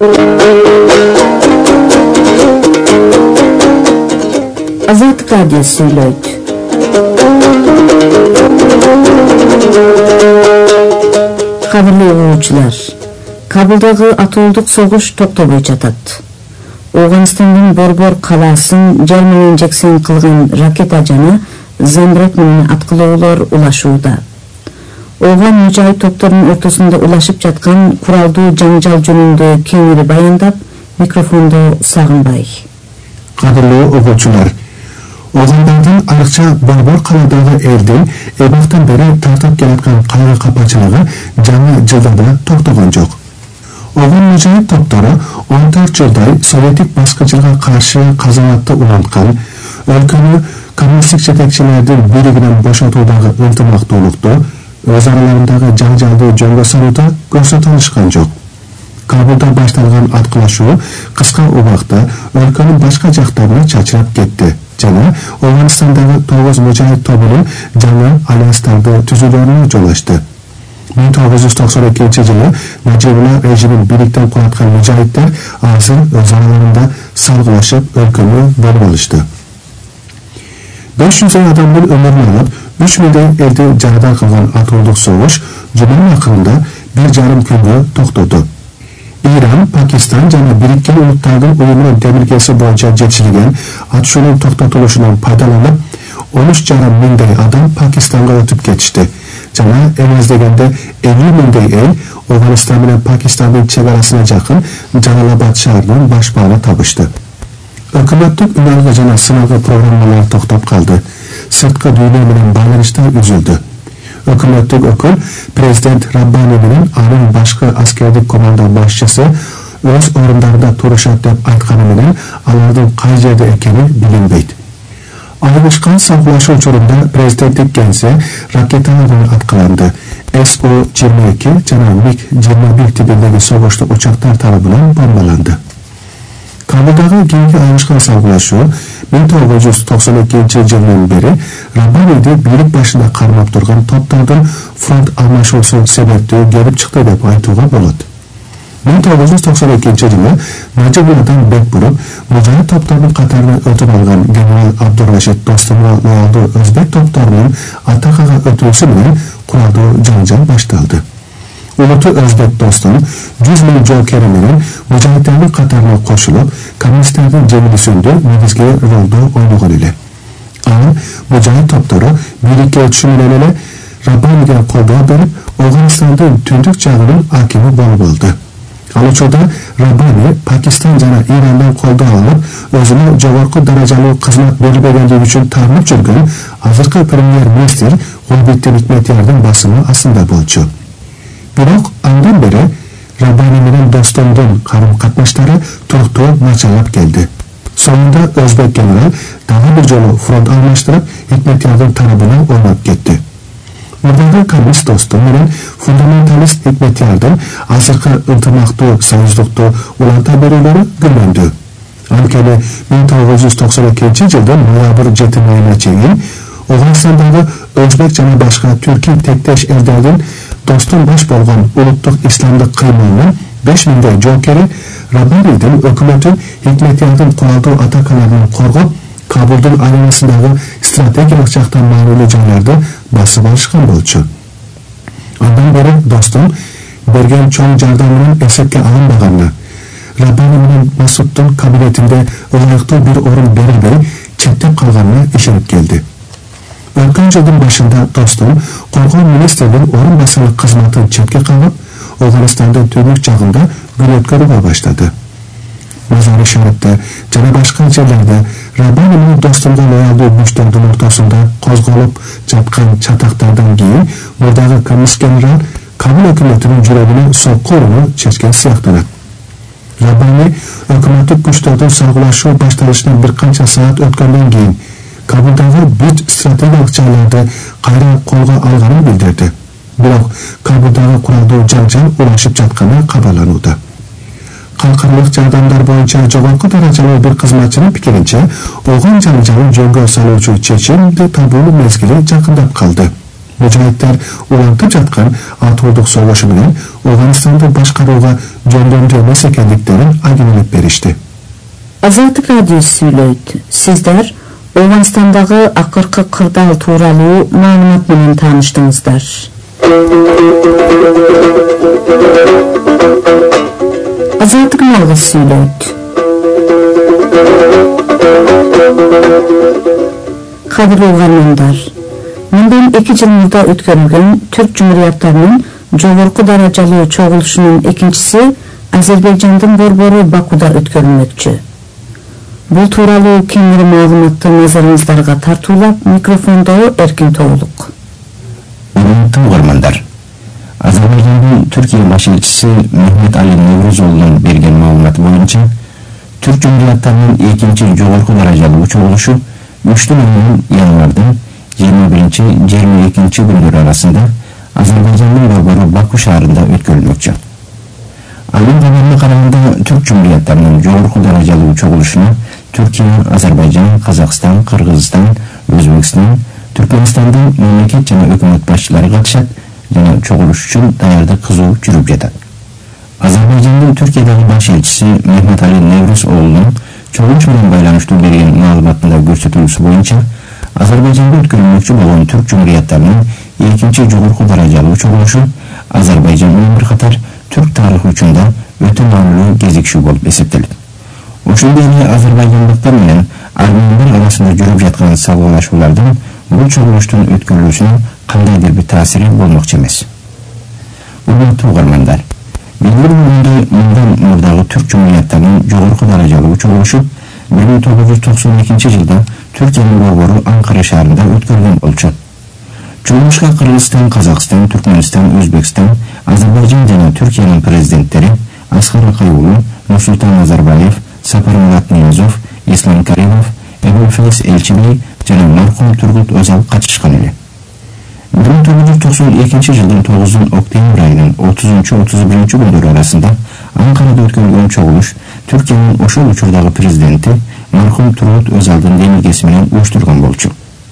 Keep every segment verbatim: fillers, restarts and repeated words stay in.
Azat Radyo Söylöt. Kadirli oğucular, Kabuldağı atolдук soğuş toktobой жатат. Oğanistan'ın Borbor kalasın Jermen Jackson kılgan raketa jana Zambret менен аткылоолор ulaşууда. Oğan mücahit topторунун ортосунда ulaşıp жаткан kuraldуу жаңжал жөнүндө кеңири баяндап, микрофондо Сагынбай. Kadirli oğucular, Oğandардын айрыкча Борбор каладагы элдин эбактан бери тартып келаткан кайгы капачылыгы жаңы жылда да токтогон жок. Oğan mücahit topтору он төрт жылдай Советтик баскычылыга каршы казаматты уланткан, өлкөнү коммунисттик жетекчилердин бийлигинен бошотуудагы ынтымактуулукту өз араларындагы жаңжалды жөнгө салууда көрсөтө алышкан жок. Кабулда башталган аткылашуу кыска убакта өлкөнүн башка жактарына чачырап кетти жана Оганстандагы тогуз мужахит тобунун жаңы альянстарды түзүүлөрүнө жол ачты. миң тогуз жүз токсон экинчи жылы Najibullah режимин бийликтен кулаткан мужахиттер азыр өз араларында салгылашып өлкөнү бөлүп алышты. беш жүздөй адамдын өмүрүн алып, үч миңдей элди жарадан кылган атоолдук согуш жуманын акырында бир жарым күнгө токтоду. Иран, Пакистан жана Бириккен Улуттардын уюмунун демилгеси боюнча жетишилген атышуунун токтотулушунан пайдаланып, он үч жарым миңдей адам Пакистанга өтүп кетишти. Жана эң аз дегенде элүү миңдей эл Оганстан менен Пакистандын чек арасына жакын Жалалабад шаарынын башпаана табышты. Өкмөттүк үналгы жана сыналгы программалар токтоп калды. Сырткы дүйнө менен байланыштар үзүлдү. Өкмөттүк өкүл президент Раббани менен анын башкы аскердик команда башчысы өз орундарында турушат деп айтканы менен алардын кай жерде экени билинбейт. Алышкан салгылашуу учурунда президенттик кеңсе ракеталардан аткыланды. эс о жыйырма эки жана миг жыйырма бир типиндеги согуштук учактар тарабынан бомбаланды. Кабулдагы кийинки алышкан салгылашуу миң тогуз жүз токсон экинчи жылдан бери Раббаниди бийлик башында кармап турган топтордун фронт алмашуусу себептүү келип чыкты деп айтууга болот. миң тогуз жүз токсон экинчи жылы Najibulladан бет буруп, мужахит топторунун катарына өтүп алган генерал Абдурашид Достумга лоялдуу өзбек топторунун атакага өтүүсү менен куралдуу жаңжал башталды. Улуту Өзбек Достум жүз миң жоокери менен мужахиттердин катарына кошулуп, коммунисттердин жеңилүүсүндө негизги ролду ойногон эле. Ал мужахит топтору бийликке өтүшү менен эле Раббаниге колдоо берип, Оганстандын түндүк жагынын акими болуп алды. Ал учурда Раббани Пакистан жана Ирандан колдоо алып, өзүнө жогорку даражалуу кызмат берилбегендиги үчүн таарынып жүргөн азыркы премьер-министр Гулбеттин Икметиярдын басымы астында болчу. Бирок андан бери Раббани менен Достумдун карым-катнаштары туруктуу начарлап келди. Сонунда өзбек генерал дагы бир жолу фронт алмаштырып, Икметиярдын тарабына ойноп кетти. Мурдагы коммунист Достум менен фундаменталист Икметиярдын азыркы ынтымактуу союздукту уланта берүүлөрү күнөндү. Анткени миң тогуз жүз токсон экинчи жылдын ноябрь жети айына чейин Оганстандагы өзбек жана башка түркий тектеш элдердин Достум баш болгон улуттук исламдык кыймылынын беш миңдей жоокери Раббанидин өкмөтүн Икметиярдын куралдуу атакаларынан коргоп, Кабулдун айланасындагы стратегиялык жактан маанилүү жайларды басып алышкан болчу. Андан бери Достум берген чоң жардамынын эсепке алынбаганына, Раббани менен Масуддун кабинетинде ылайыктуу бир орун берилбей четтеп калганына ишенип келди. Өткөн жылдын башында Достум коргоо министринин орун басары кызматын четке кагып, Оганстандын түндүк жагында күн өткөрүүгө баштады. Мазари Шарипте жана башка жерлерде Раббани менен Достумга лоялдуу күчтөрдүн ортосунда козголуп жаткан чатактардан кийин мурдагы коммунист генерал Кабул өкмөтүнүн жүрөгүнө сокку уруну чечкен сыяктанат. Раббани өкмөттүк күчтөрдүн салгылашуу башталышынан бир канча саат өткөндөн кийин Кабулдагы бүт стратегиялык жайларды кайра колго алганын билдирди. Бирок Кабулдагы куралдуу жаңжал улашып жатканы кабарланууда. Калкындык жардамдар боюнча жогорку даражалуу бир кызматчынын пикиринче, Оған жаңжалын жөнгө салуучу чечимди табуунун мезгили жакындап калды. Mücahitler ulantып жаткан атоолдук согушу менен Афганистанды башкарууга жөндөмдүү эмес экендиктерин айгинелеп беришти. Азаттык радиосу сүйлөйт. Сиздер Афганистандагы акыркы кырдаал тууралуу маалымат менен тааныштыңыздар. Азаттык налгыс сүйлөйт. Кадырлуу угармандар, мындан эки жыл мурда өткөрүлгөн Түрк Жумурияттарынын жогорку даражалуу чогулушунун экинчиси Азербайжандын борбору Бакуда өткөрүлмөкчү. Бул тууралуу кеңири маалыматты назарыңыздарга тартуулап, микрофондо Эркин Тоолук. Урматтуу угармандар, Азербайжандын Түркия баш элчиси Мехмет Али Невроз уулунун берген маалыматы боюнча, Түрк Жумурияттарынын экинчи жогорку даражалуу чогулушу үчтүн айынын январдан жыйырма биринчи жыйырма экинчи күндөр арасында Азербайжандын борбору Баку шаарында өткөрүлмөкчү. Анын кабарына караганда, Түрк Жумурияттарынын жогорку даражалуу чогулушуна Түркия, Азербайжан, Казакстан, Кыргызстан, Өзбекстан, Түркмөнстандын мамлекет жана өкмөт башчылары катышат жана чогулуш үчүн даярдык кызуу жүрүп жатат. Азербайжандын Түркиядагы баш элчиси Мехмет Али Невроз уулунун чогулуш менен байланыштуу берген маалыматында көрсөтүлүүсү боюнча, Азербайжанда өткөрүлмөкчү болгон Түрк Жумурияттарынын экинчи жогорку даражалуу чогулушу Азербайжан менен бир катар түрк тарыхы үчүн да өтө маанилүү кезекшүү болуп эсептелет. Ошондой эле азербайжандыктар менен армяндар арасында жүрүп жаткан салгылашуулардын бул чогулуштун өткөрүлүүсүнө кандайдыр бир таасири болмокчу эмес. Урматтуу угармандар, белгилүү болгондой, мындан мурдагы Түрк Жумурияттарынын жогорку даражалуу чогулушу бир миң тогуз жүз токсон экинчи жылда Түркиянын борбору Анкара шаарында өткөрүлгөн болчу. Чогулушка Кыргызстан, Казакстан, Түркмөнстан, Өзбекстан, Азербайжан жана Түркиянын президенттери Аскар Акайуулу, Нурсултан Назарбаев, Сапармурат Ниязов, Ислам Каримов, Эбулфейс Элчибей жана маркум Тургут Өзал катышкан эле. бир миң тогуз жүз токсон экинчи жылдын тогузунчу октябрь айынын отузунчу отуз биринчи күндөр арасында Анкарада өткөрүлгөн чогулуш Түркиянын ошол учурдагы президенти маркум Тургут Өзалдын демилгеси менен уюштурган болчу.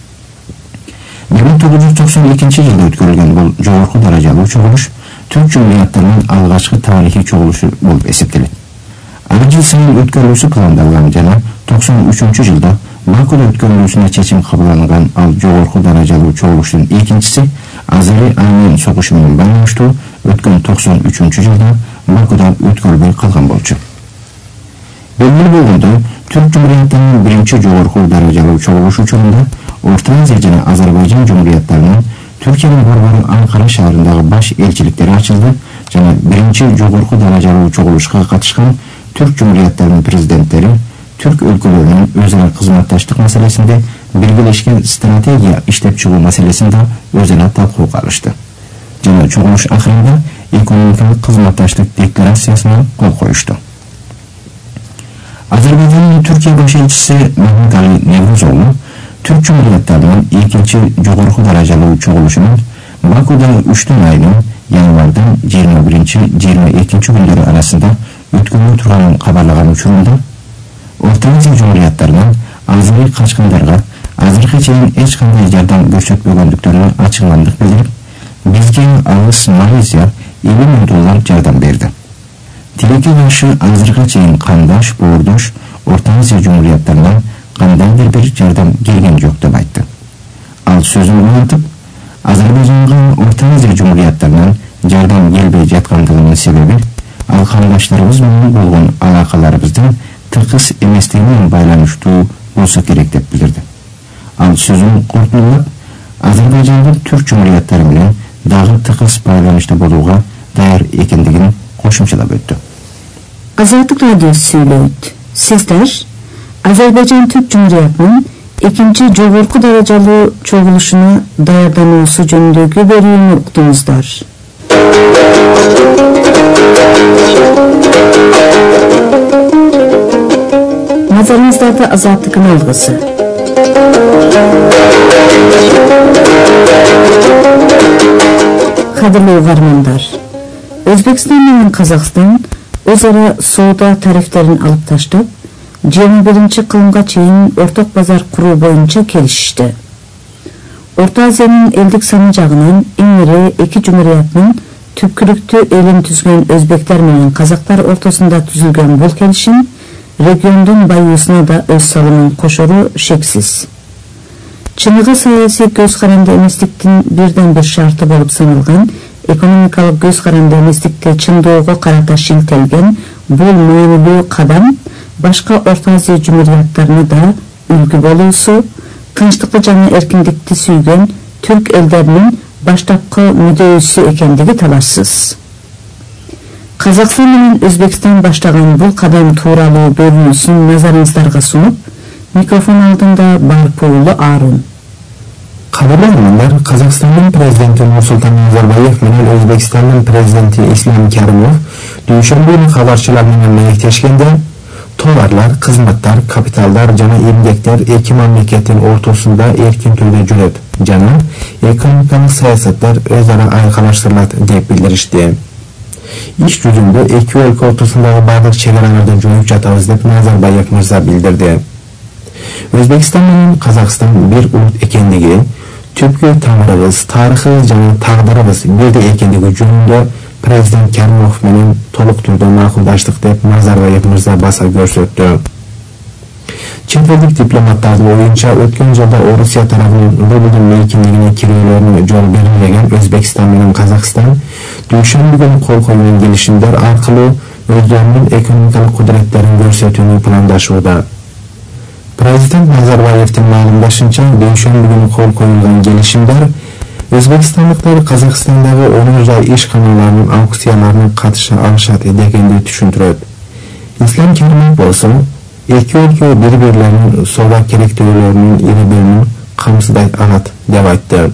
бир миң тогуз жүз токсон экинчи жылда өткөрүлгөн бул жогорку даражалуу чогулуш Түрк Жумурияттарынын алгачкы тарыхый чогулушу болуп эсептелет. Ар жыл сайын өткөрүлүүсү пландалган жана токсон үчүнчү жылда Бакуда өткөрүлүүсүнө чечим кабылданган ал жогорку даражалуу чогулуштун экинчиси Азери-Армян согушу менен байланыштуу өткөн токсон үчүнчү жылда Бакуда өткөрүлбөй калган болчу. Белгилүү болгондой, Түрк Жумурияттарынын биринчи жогорку даражалуу чогулушу учурунда Орто Азия жана Азербайжан Жумурияттарынын Түркиянын борбору Анкара шаарындагы баш элчиликтери ачылды жана биринчи жогорку даражалуу чогулушка катышкан Түрк Жумурияттарынын президенттери түрк өлкөлөрүнүн өз ара кызматташтык маселесинде биргелешкен стратегия иштеп чыгуу маселесин да өз ара талкууга алышты. Жана чогулуш акырында экономикалык кызматташтык декларациясына кол коюшту. Азербайжандын Түркия баш элчиси Мехмет Али Невроз уулу Түрк Жумурияттарынын экинчи жогорку даражалуу чогулушунун Бакуда үчтүн айынын январдан жыйырма биринчи жыйырма экинчи күндөр арасында өткөрүлө турганын кабарлаган учурунда Орто Азия Жумурияттарынын азыркы качкындарга азыркы чейин эч кандай жардам көрсөтпөгөндүктөрүнө ачыгмандык билдирип, бизге алыс Малайзия элүү миң доллар жардам берди. Тилекке каршы азыркы чейин кандаш, боордош Орто Азия Жумурияттарынан кандайдыр бир жардам келген жок деп айтты. Ал сөзүн улантып, Азербайжанга Орто Азия Жумурияттарынан жардам келбей жаткандыгынын себеби ал кандашдарыбыз менен болгон алакаларыбыздын тыкыз эместиги менен байланыштуу болсо керек деп билдирди. Ал сөзүн корутундап, Азербайжандын Түрк Жумурияттары менен дагы тыкыз байланышта болууга даяр экендигин кошумчалап өттү. Азаттык радиосу сүйлөйт. Сиздер Азербайжан Түрк Жумуриятынын экинчи жогорку даражалуу чогулушуна даярдануусу жөнүндөгү берүүнү уктуңуздар. Назарыңыздарды Азаттыктын алгысы. Кадырлуу угармандар, Өзбекстан менен Казакстан өз ара соода тарифтерин алып таштап, жыйырма биринчи кылымга чейин орток базар куруу боюнча келишишти. Orta Азиянын элдик саны жагынан эң ири эки жумуриятынын түпкүлүктүү элин түзгөн өзбектер менен казактар ортосунда түзүлгөн бул келишим региондун байуусуна да өз салымын кошору шексиз. Чыныгы саясий көз каранды эместиктин бирден бир шарты болуп саналган экономикалык көз каранды эместикти чындоого карата шилтелген бул маанилүү кадам башка Орто Азия жумурияттарына да үлгү болуусу, тынчтыкты жана эркиндикти сүйгөн түрк элдеринин баштапкы мүдөөсү экендиги талашсыз. Казакстан менен Өзбекстан баштаган бул кадам тууралуу бөлүнүүсүн назарыңыздарга сунуп, микрофон алдында Барпуулу Арун. Кадырлангандар, Казакстандын президенти Нурсултан Назарбаев менен Өзбекстандын президенти Ислам Каримов дүйшөмбү күнү кабарчылар менен маектешкенде товарлар, кызматтар, капиталдар жана эмгектер эки мамлекеттин ортосунда эркин түрдө жүрөт жана экономикалык саясаттар өз ара айкалаштырылат деп билдиришти. Иш жүзүндө эки өлкө ортосундагы бардык чек араларды жоюп жатабыз деп Назарбаев мырза билдирди. Өзбекстан менен Казакстан бир улут экендиги, түпкү тамырыбыз, тарыхыбыз жана тагдырыбыз бирдей экендиги жөнүндө президент Каримов менен толук түрдө макулдаштык деп Назарбаев мырза баса көрсөттү. Чет элдик дипломаттардын оюнча өткөн жылда Орусия тарабынан Рублдун эркиндигине кирүүлөрүнө жол берилбеген Өзбекстан менен Казакстан дүйшөмбү күнү кол койгон келишимдер аркылуу өздөрүнүн экономикалык кудуреттерин көрсөтүүнү пландашууда. Президент Назарбаевдин маалымдашынча, дүйшөмбү күнү кол коюлган келишимдер Өзбекстандыктар Казакстандагы онун жай ишканаларынын аукцияларына катыша алышат дегенди түшүндүрөт. Ислам Каримов болсо, эки өлкө бири-бирлеринин соода керектөөлөрүнүн ири бөлүмүн камсыздай алат деп айтты.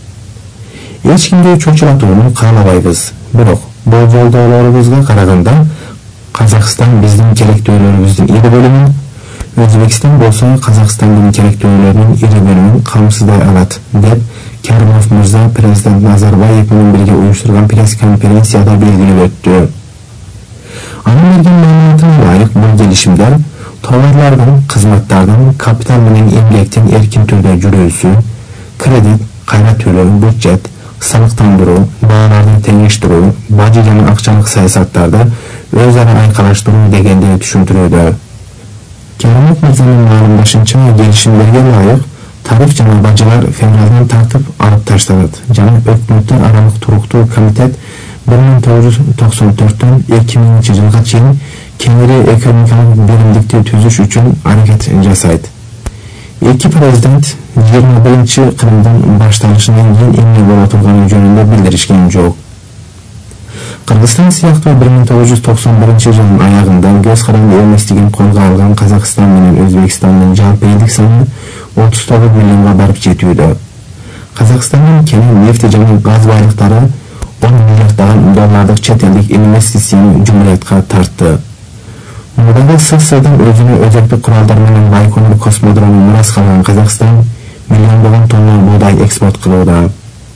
Эч кимди чочулатууну каалабайбыз, бирок болжолдоолорубузга караганда Казакстан биздин керектөөлөрүбүздүн ири бөлүмүн, Өзбекстан болсо Казакстандын керектөөлөрүнүн ири бөлүмүн камсыздай алат деп Каримов мырза президент Назарбаев менен бирге уюштурган пресс-конференцияда белгилеп өттү. Анын берген маалыматына ылайык бул келишимдер товарлардын, кызматтардын, капитал менен эмгектин эркин түрдө жүрүүсү, кредит, кайра төлөө, бюджет, салыктандыруу, бааларды теңештирүү, бажы жана акчалык саясаттарды өз ара айкалаштыруу дегенди түшүндүрүүдө. Каримов мырзанын маалымдашынча, келишимдерге ылайык тариф жана бажылар февралдан тартып алып ташталат жана өкмөттөр аралык туруктуу комитет бир миң тогуз жүз токсон төрттөн эки миңинчи жылга чейин кеңири экономикалык биримдикти түзүш үчүн аракет жасайт. Эки президент жыйырма биринчи кырымдын башталышынан кийин эмне боло турганы жөнүндө билдиришкен жок. Кыргызстан сыяктуу бир миң тогуз жүз токсон биринчи жылдын аягында көз каранды эместигин колго алган Казакстан менен Өзбекстандын жалпы элдик саны отуз тогуз миллионго барып жетүүдө. Казакстандын кенен нефти жана газ байлыктары он миллиарддаган доллардык чет элдик инвестицияны жумуриятка тартты. Мурдагы СССРдин өзүнө өзөктүк куралдар менен Байконур космодрому мураска алган Казакстан миллиондогон тонна буудай экспорт кылууда.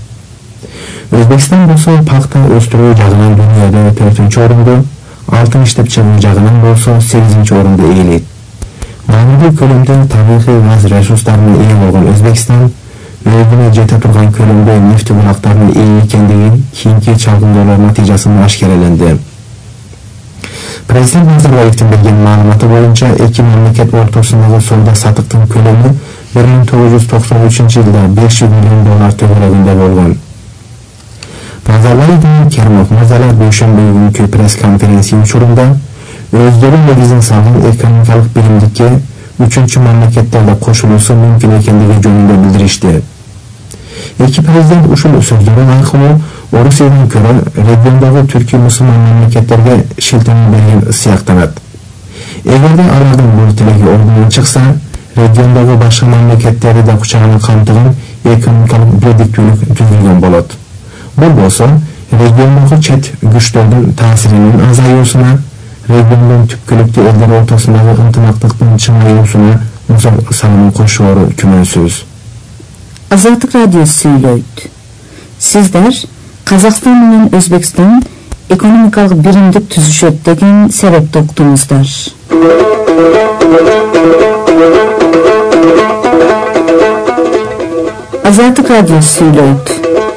Өзбекстан болсо пакта өстүрүү жагынан дүйнөдө төртүнчү орунду, алтын иштеп чыгуу жагынан болсо сегизинчи орунду ээлейт. Маанилүү көлөмдө табигый газ ресурстарына ээ болгон Өзбекстан өзүнө жете турган көлөмдө нефти булактарынын ээ экендигин кийинки чалгындоолор натыйжасында ашкереленди. Президент Назарбаевдин берген маалыматы боюнча эки мамлекет ортосундагы соода сатыктын көлөмү бир миң тогуз жүз токсон үчүнчү жылда беш жүз миллион доллар төңөрөгүндө болгон. Назарбаев менен Каримов мырзалар дүйшөмбү күнкү пресс-конференция учурунда өздөрү негизин салган экономикалык биримдикке үчүнчү мамлекеттерде кошулуусу мүмкүн экендиги жөнүндө билдиришти. Эки президент ушул сөздөрүн аркылуу Орусиядан көрө региондогу түркү мусулман мамлекеттерге шилтеме берген сыяктанат. Эгерде алардын бул тилеги ордунан чыкса, региондогу башка мамлекеттерди да кучагына камтыган экономикалык бирдиктүүлүк түзүлгөн болот. Бул болсо, региондогу чет күчтөрдүн таасиринин азаюусуна, региондун түпкүлүктүү элдер ортосундагы ынтымактыктын чыңаюусуна зор салымын кошоору күмөнсүз. Азаттык радиосы сүйлөйт. Сиздер Казакстан менен Өзбекстан экономикалык биримдик түзүшөт деген себепти уктуңуздар. Азаттык радиосу сүйлөйт.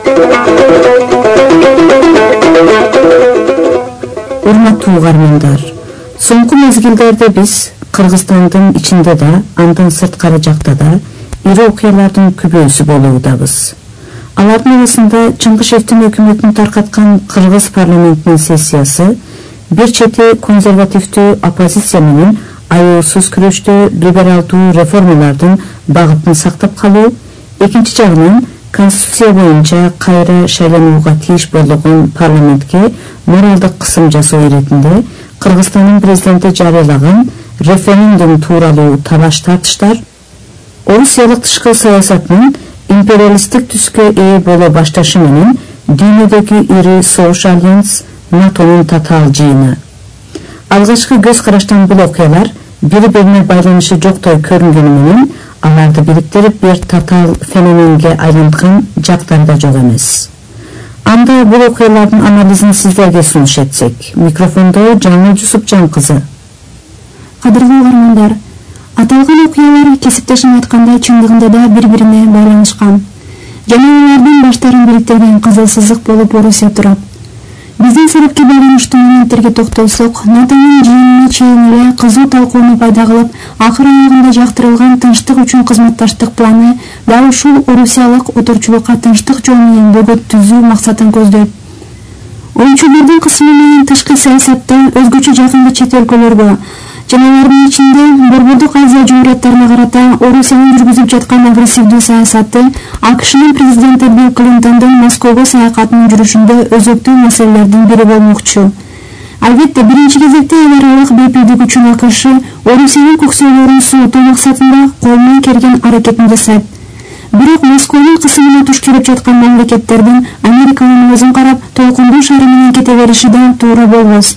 Урматтуу угармандар, соңку мезгилдерде биз Кыргызстандын ичинде да, андан сырткары жакта да ири окуялардын күбөсү болуудабыз. Алардын арасында Чыңгышевдин өкмөтүн таркаткан Кыргыз парламентинин сессиясы, бир чети консервативдүү оппозиция менен аяосуз күрөштө либералдуу реформалардын багытын сактап калуу, экинчи жагынан Конституция боюнча кайра шайланууга тийиш болгон парламентке моралдык кысым жасоо иретинде Кыргызстандын президенти жарыялаган референдум тууралуу талаш тартыштар, орусиялык тышкы саясатынын империалисттик түскө ээ боло башташы менен дүйнөдөгү ири Союз Альянс НАТОнун татаал жыйыны. Алгачкы көз караштан бул окуялар бири-бирине байланышы жоктой көрүнгөнү менен аларды бириктирип бир татаал феноменге айланткан жактар да жок эмес. Анда бул окуялардын анализин сиздерге сунуш этсек, микрофондо Жаңыл Жусупжан кызы. Кадырлуу угармандар, аталган окуялар кесиптешим айткандай чындыгында да бири-бирине байланышкан. Жана алардын баштарын бириктирген кызыл сызык болуп Орусия турат. Биздин себепке байланыштуу моменттерге токтолсок, НАТОнун жыйынына чейин эле кызуу талкууну пайда кылып, акыр аягында жактырылган тынчтык үчүн кызматташтык планы дал ушул орусиялык отурчулукка тынчтык жол менен бөгөт түзүү максатын көздөйт. Оюнчулардын кысымы менен тышкы саясатта өзгөчө жакынкы чет өлкөлөргө жана алардын ичинде Борбордук Азия Жумурияттарына карата Орусиянын жүргүзүп жаткан агрессивдүү саясаты АКШнын президенти Билл Клинтондун Москвага саякатынын жүрүшүндө өзөктүү маселелердин бири болмокчу. Албетте, биринчи кезекте эл аралык бейпилдик үчүн АКШ Орусиянын көксөөлөрүн суутуу максатында колунан келген аракетин жасайт. Бирок Москванын кысымына туш келип жаткан мамлекеттердин Американын өзүн карап толкундуу шары менен кете бериши да туура болбос.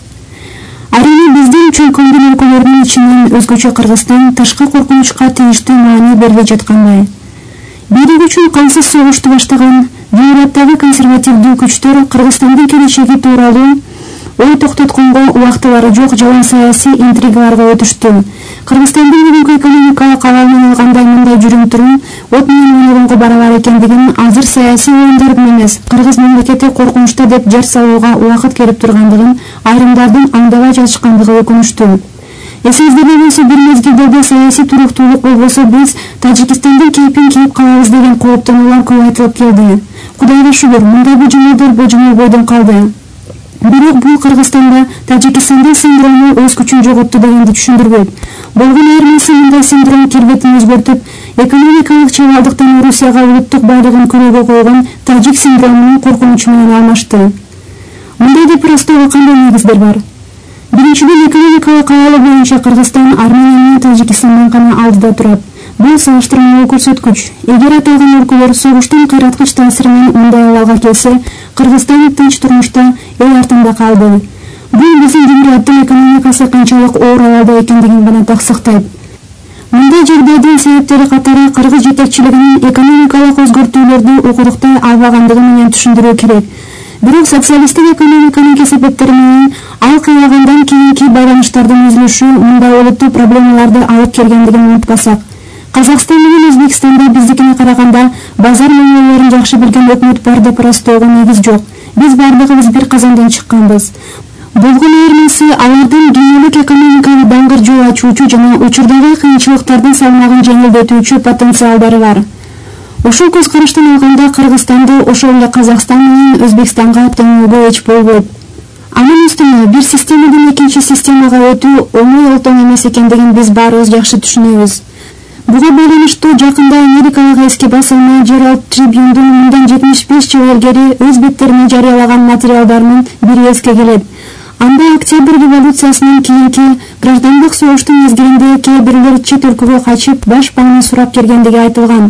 Арийне биздин чөйкөңдүн өлкөлөрүнүн ичинен өзгөчө Кыргызстан тышкы коркунучка тийиштүү маани бербей жаткандай. Бийлик үчүн кансыз согушту баштаган Европадагы консервативдүү күчтөр Кыргызстандын келечеги тууралуу ой токтотконго убактылары жок жалаң саясий интригаларга өтүштү. Кыргызстандын бүгүнкү экономикалык абалын алгандай мындай жүрүм-турум от менен ойногонго барабар экендигин азыр саясий оюндардын эмес, Кыргыз мамлекети коркунучта деп жар салууга убакыт келип тургандыгын айрымдардын аңдабай жатышкандыгы өкүнүчтүү. Эсиңизде болсо, бир мезгилде саясий туруктуулук болбосо биз Тажикстандын кейпин кийип калабыз деген кооптонуулар көп айтылып келди. Кудайга шүгүр, мындай божомолдор божомолбойдон калды. Бирок бул Кыргызстанда Тажикстандын синдрому өз күчүн жоготту дегенди түшүндүрбөйт. Болгон айырмасы мындай синдром келбетин өзгөртүп, экономикалык чабалдыктан Орусияга улуттук байлыгын күрөөгө койгон тажик синдромунун коркунучу менен алмашты. Мындай деп ырастоого кандай негиздер бар? Биринчиден, экономикалык абалы боюнча Кыргызстан Армения менен Тажикстандан гана алдыда турат. Бул салыштырмалуу көрсөткүч. Эгер аталган өлкөлөр согуштун кыйраткыч таасири менен мындай абалга келсе, Кыргызстан тынч турмушта эл артында калды. Бул биздин жумурияттын экономикасы канчалык оор абалда экендигин гана таксыктайт. Мындай жагдайдын себептери катары Кыргыз жетекчилигинин экономикалык өзгөртүүлөрдү укудуктай албагандыгы менен түшүндүрүү керек. Бирок социалисттик экономиканын кесепеттери менен ал кыйлагандан кийинки байланыштардын үзүлүшү мындай олуттуу проблемаларды алып келгендигин унутпасак, Казакстан менен Өзбекстанда биздикине караганда базар мамилелерин жакшы билген өкмөт бар деп ырастоого негиз жок. Биз бардыгыбыз бир казандан чыкканбыз. Болгон айырмасы алардын дүйнөлүк экономиканы даңгыржуу ачуучу жана учурдагы кыйынчылыктардын салмагын жеңилдетүүчү потенциалдары бар. Ошол көз караштан алганда Кыргызстанды ошол эле Казакстан менен Өзбекстанга теңөөгө эч болбойт. Анын үстүнө бир системадан экинчи системага өтүү оңой олтоң эмес экендигин биз баарыбыз жакшы түшүнөбүз. Буга байланыштуу жакында америкалык эски басылма Herald Tribune'дун мындан жетимиш беш жыл илгери өз беттерине жарыялаган материалдарынын бири эске келет. Анда Октябрь революциясынан кийинки граждандык согуштун мезгилинде кээ бирлер чет өлкөгө качып баш пааны сурап келгендиги айтылган.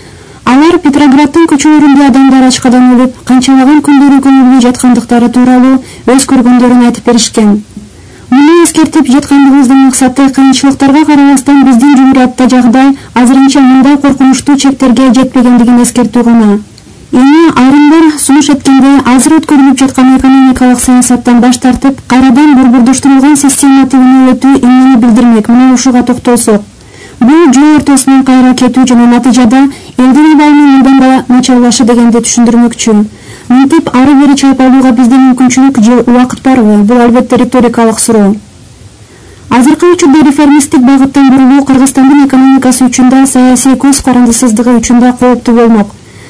Алар Петрограддын көчөлөрүндө адамдар ачкадан өлүп, канчалаган күндөрү көмүлбөй жаткандыктары тууралуу өз көргөндөрүн айтып беришкен. Муну эскертип жаткандыгыбыздын максаты кыйынчылыктарга карабастан биздин жумуриятта жагдай азырынча мындай коркунучтуу чектерге жетпегендигин эскертүү гана. Эми айрымдар сунуш эткенде азыр өткөрүлүп жаткан экономикалык саясаттан баш тартып, кайрадан борбордоштурулган система тигине өтүү эмнени билдирмек, мына ушуга токтолсок. Бул жол ортосунан кайра кетүү жана натыйжада элдин абалынын мындан да начарлашы дегенди түшүндүрмөкчү. Мынтип ары бери чайпалууга бизде мүмкүнчүлүк же убакыт барбы? Бул албетте риторикалык суроо. Азыркы учурда реформисттик багыттан бурулуу Кыргызстандын экономикасы үчүн да, саясий көз карандысыздыгы үчүн да кооптуу болмок.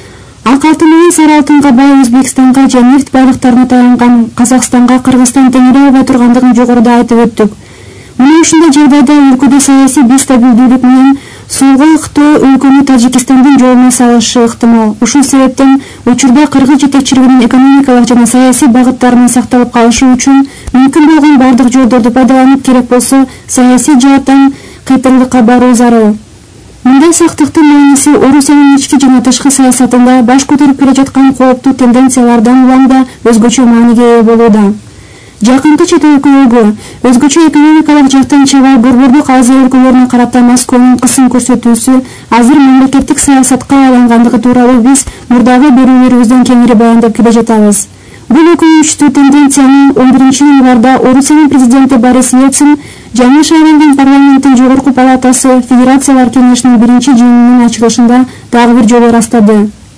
Ак алтын менен сары алтынга бай Өзбекстанга же нефть байлыктарына таянган Казакстанга Кыргызстан теңире албай тургандыгын жогоруда айтып өттүк. Мына ушундай жагдайда өлкөдө саясий бестабилдүүлүк менен сууга ыктоо өлкөнү Тажикстандын жолуна салышы ыктымал. Ушул себептен учурда кыргыз жетекчилигинин экономикалык жана саясий багыттарынын сакталып калышы үчүн мүмкүн болгон бардык жолдорду пайдаланып, керек болсо саясий жааттан кыйтырлыкка баруу зарыл. Мындай сактыктын мааниси Орусиянын ички жана тышкы саясатында баш көтөрүп келе жаткан кооптуу тенденциялардан улам да өзгөчө мааниге ээ болууда. Жакынкы чет өлкөлөргө өзгөчө экономикалык жактан чабай Борбордук Азия өлкөлөрүнө карата Москванын кысым көрсөтүүсү азыр мамлекеттик саясатка айлангандыгы тууралуу биз мурдагы берүүлөрүбүздөн кеңири баяндап келе жатабыз. Бул өкүнүчтүү тенденцияны он биринчи январда Орусиянын президенти Борис Ельцин жаңы шайланган парламенттин жогорку палатасы Федерациялар кеңешинин биринчи жыйынынын ачылышында дагы бир жолу ырастады.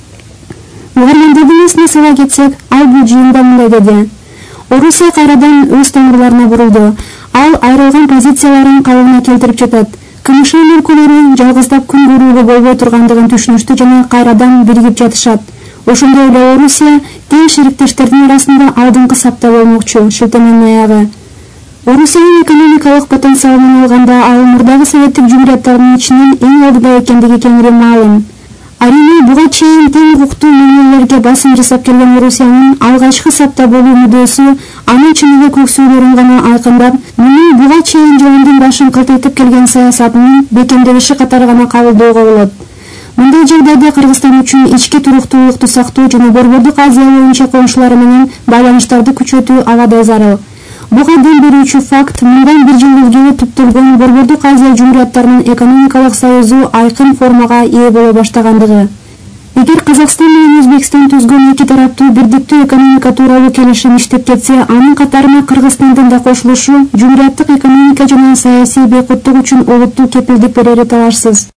Угармандардын эсине сала кетсек, ал бул жыйында мындай деди: Орусия кайрадан өз тамырларына бурулду. Ал айрылган позицияларын калыбына келтирип жатат. КМШ өлкөлөрү жалгыздап күн көрүүгө болбой тургандыгын түшүнүштү жана кайрадан биригип жатышат. Ошондой эле Орусия тең шериктештердин арасында алдыңкы сапта болмокчу. Шилтеменин аягы. Орусиянын экономикалык потенциалын алганда ал мурдагы советтик жумурияттардын ичинен эң алдыда экендиги кеңири маалым. Арийне буга чейин тең укуктуу мемлекеттерге басым жасап келген Орусиянын алгачкы сапта болуу мүдөөсү анын чыныгы көксөөлөрүн гана айкындап, мунун буга чейин жолундун башын кылтайтып келген саясатынын бекемделиши катары гана кабылдоого болот. Мындай жагдайда Кыргызстан үчүн ички туруктуулукту сактоо жана Борбордук Азия боюнча коңшулары менен байланыштарды күчөтүү агадай зарыл. Буга дем берүүчү факт, мындан бир жыл илгери түптөлгөн Борбордук Азия жумурияттарынын экономикалык союзу айкын формага ээ боло баштагандыгы. Эгер Казакстан менен Өзбекстан түзгөн эки тараптуу бирдиктүү экономика тууралуу келишим иштеп кетсе, анын катарына Кыргызстандын да кошулушу жумурияттык экономика жана саясий бейкуттук үчүн олуттуу кепилдик берери талашсыз.